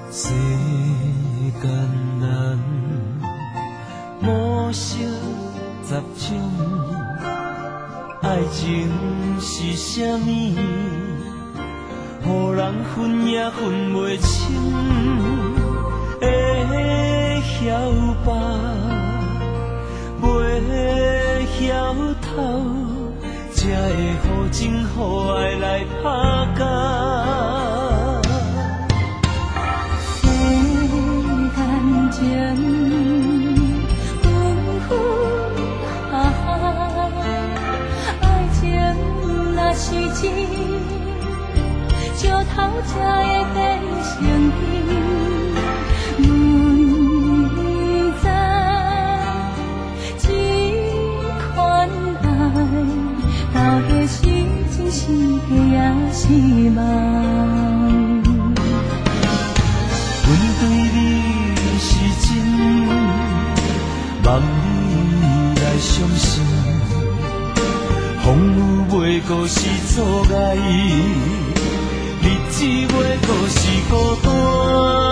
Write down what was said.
世间人无色杂种，爱情是啥物？予人分也分袂清，会晓吧，袂晓透，才会予情予爱来拍甲。 世间情，分分合合，爱情若是真，石头才会变成冰。阮知这款爱，到底是真是假也是梦。 阮对你是真，望你来相信，风雨袂过是阻碍，日子袂过是孤单。